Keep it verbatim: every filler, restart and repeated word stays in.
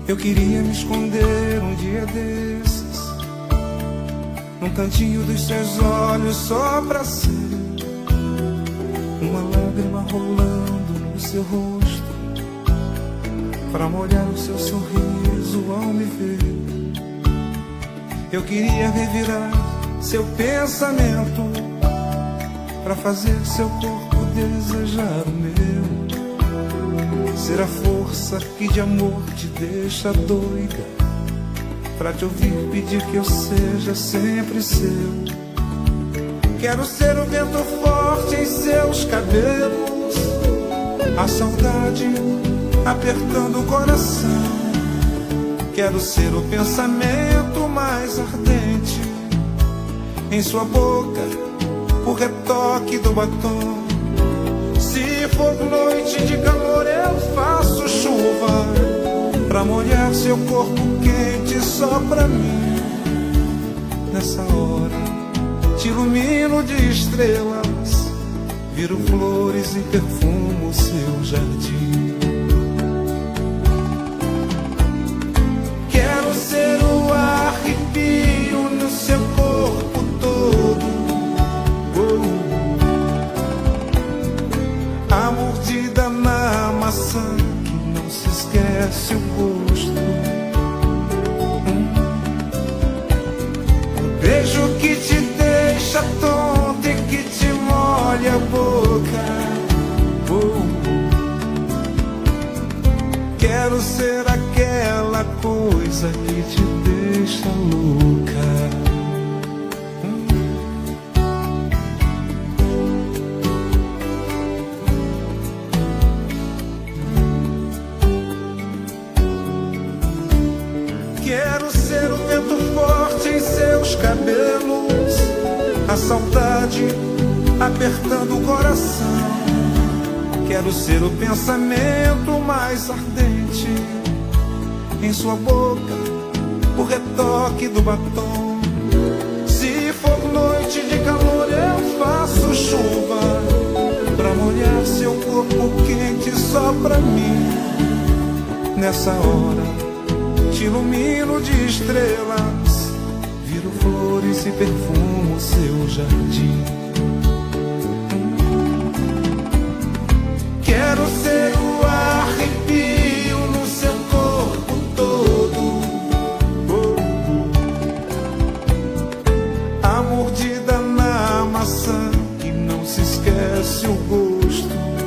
Eu queria me esconder um dia desses, num cantinho dos seus olhos, só pra ser uma lágrima rolando no seu rosto, pra molhar o seu sorriso ao me ver. Eu queria revirar seu pensamento, pra fazer seu corpo desejar o meu. Ser a força que de amor te deixa doida, pra te ouvir pedir que eu seja sempre seu. Quero ser o vento forte em seus cabelos, a saudade apertando o coração. Quero ser o pensamento mais ardente em sua boca, o retoque do batom. Se for noite de calor eu faço chuva, pra molhar seu corpo quente só pra mim. Nessa hora te ilumino de estrelas, viro flores e perfumo seu jardim. Quero ser o arrepio no seu corpo todo, a mordida na maçã que não se esquece o gosto. Hum. Um beijo que te deixa tonta e que te molha a boca. Oh. Quero ser aquela coisa que te deixa louca. Quero ser o vento forte em seus cabelos, a saudade apertando o coração. Quero ser o pensamento mais ardente em sua boca, o retoque do batom. Se for noite de calor eu faço chuva, pra molhar seu corpo quente só pra mim. Nessa hora te ilumino de estrelas, viro flores e perfumo seu jardim. Quero ser o arrepio no seu corpo todo, a mordida na maçã que não se esquece o gosto.